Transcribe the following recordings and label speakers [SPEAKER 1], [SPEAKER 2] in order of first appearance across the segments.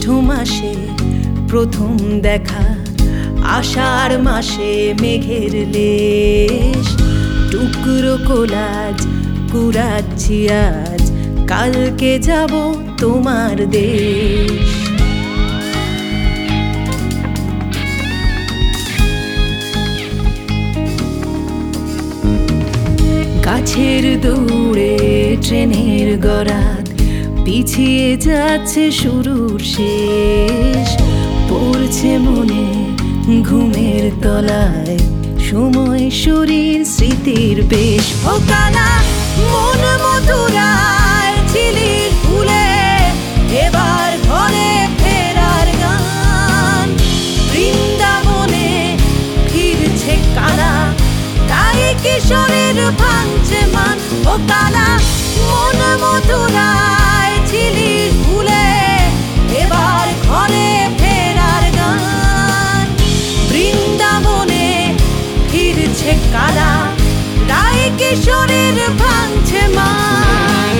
[SPEAKER 1] মাসে প্রথম দেখা, আষাঢ় মাসে মেঘের লেশ, টুকরো কোলাজ কুড়াচ্ছি আজ, কালকে যাব তোমার দেশ। গাছের দৌড়ে ট্রেনের গরাদ, পিছিয়ে যাচ্ছে শুরুর শেষ, পড়ছে মনে ঘুমের তলায়, সময় শরীর স্মৃতির বেশ। ও কানা মন মধুরায় ঝিলির ফুলে, এবার ঘরে ফেরার গান, বৃন্দাবনে ফিরছে কানা, তাই কিশোরের ভাঙছে মান। ও কানা মন মধুরায় ঝিলির ফুলে, এবার ঘরে ফেরার গান, বৃন্দাবনে ফিরছে কানা, তাই কিশোরের ভাঙছে মান।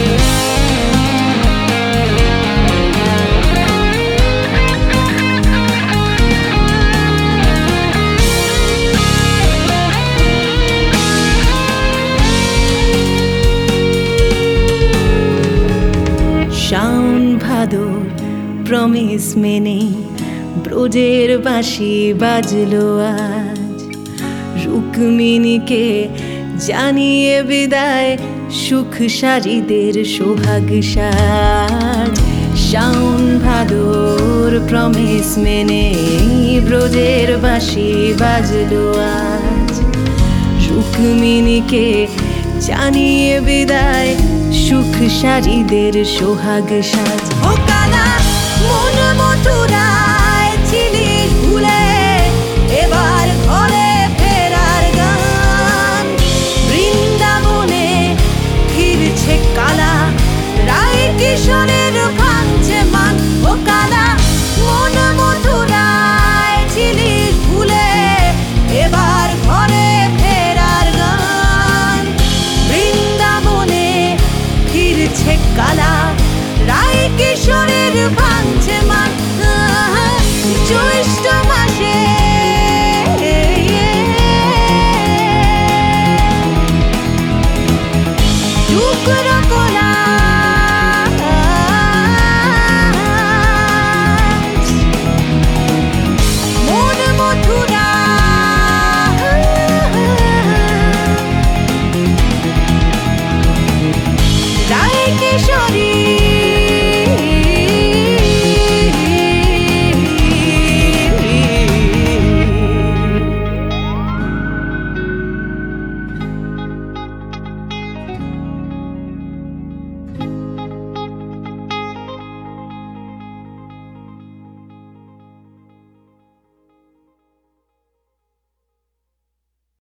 [SPEAKER 1] শাওন ভাদর প্রমিস মেনে ব্রজের বাঁশি বাজলো আজ, রুক্মিণীকে জানিয়ে বিদায় সুখ সারীদের সোহাগ সাজ। শাওন ভাদর প্রমিস মেনে ব্রজের বাঁশি বাজলো আজ, রুক্মিণীকে জানিয়ে বিদায় সুখ সারীদের সোহাগ সাজ। ও কানা মন মথুরায় ঝিলির ফুলে, এবার ঘরে ফেরার গান, বৃন্দাবনে ফিরছে কানা, রায় কিশোরের ভাঙছে মান। ও কানা মন মথুরায় ঝিলির ফুলে, এবার ঘরে ফেরার গান, বৃন্দাবনে ফিরছে কানা, রায় কিশোরের